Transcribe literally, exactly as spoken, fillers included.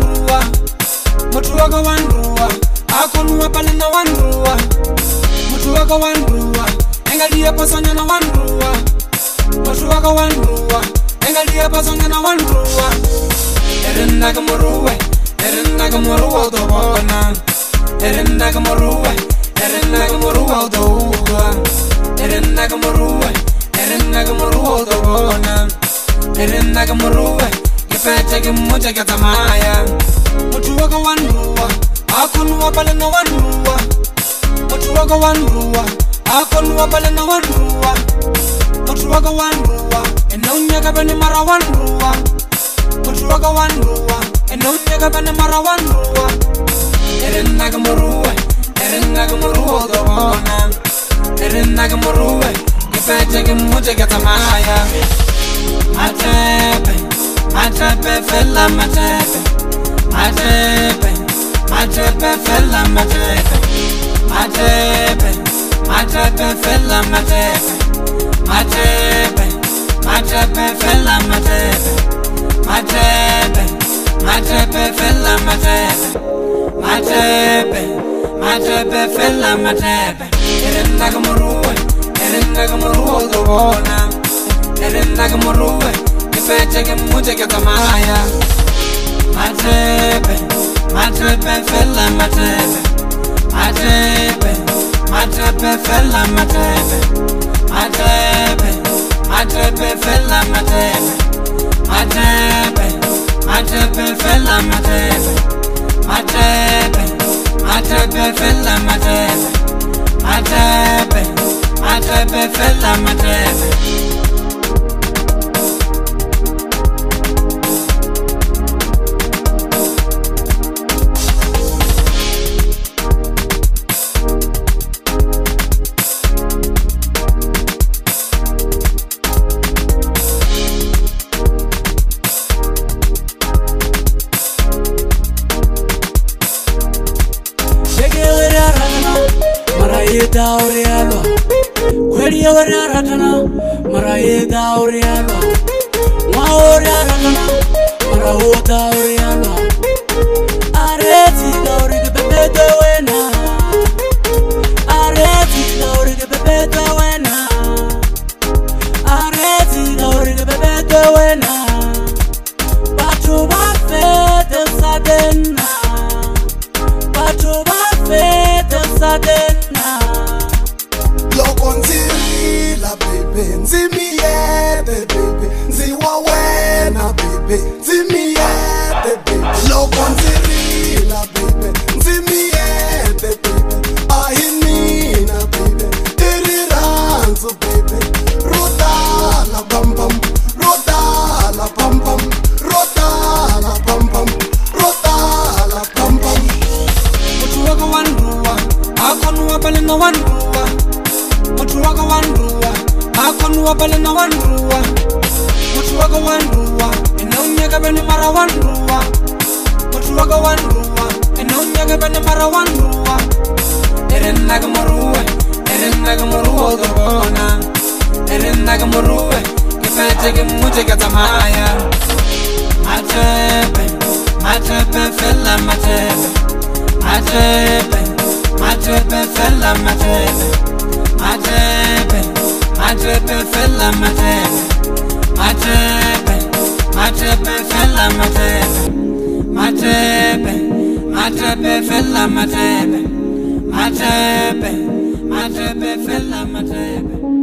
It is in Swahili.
wanruwa mutuwaga wanruwa akonuwa palena wanruwa mutuwaga wanruwa engalia pasanya na wanruwa mutuwaga wanruwa engalia pasanya na wanruwa erinda kumuruwe erinda kumuruwa dobona erinda kumuruwe erinda kumuruwa dowa erinda kumuruwe erinda kumuruwa dobona erinda kumuruwe Fete ke moja ke tamaya mutuwaga wanruwa akonuwa palena wanruwa mutuwaga wanruwa akonuwa palena wanruwa mutuwaga wanruwa enonya ka bane mara wanruwa mutuwaga wanruwa enonya ka bane mara wanruwa erenna ka muruwe erenna ka muruwa dobona erenna ka muruwe fete ke moja ke tamaya matepe Matepe fella matepe Matepe Matepe fella matepe Matepe Matepe fella matepe Matepe Matepe fella matepe Matepe Matepe fella matepe Matepe Matepe fella matepe Erenna kumuruwe Erenna kumuruwe dobona Erenna kumuruwe Fete ke moja ke tamaya Matepe Matepe fella matepe Matepe Matepe fella matepe Matepe Matepe fella matepe Matepe Matepe fella matepe Matepe Matepe fella matepe Matepe Matepe fella matepe Daurialo, kweli wararatana, maraye daurialo, maoriaratana, maraho daurialo, areti dauri ke bebe wena, areti dauri ke bebe wena, areti dauri ke bebe wena, batu bafete sadena, batu bafete sadena. Nzirila baby, nzimiyete baby, nziwawena baby, nzimiyete baby. Loko nzirila baby, nzimiyete baby, ahinina baby, iriranzu baby, rodala bam bam, rodala bam bam, rodala bam bam, rodala bam bam. Mutuwaga wanruwa, akonuwa palena wanruwa Mutuwaga wanruwa, akonuwa palena wanruwa Mutuwaga wanruwa, enonya ka bane mara wanruwa Mutuwaga wanruwa, enonya ka bane mara wanruwa Erenna ka muruwe, erenna ka muruwe dobona Erenna ka muruwe, kifete ke moja ke tamaya Matepe, matepe fella matepe Matepe, matepe fella matepe Matepe, matepe fella matepe Matepe, matepe fella matepe Matepe, matepe fella matepe Matepe, matepe fella matepe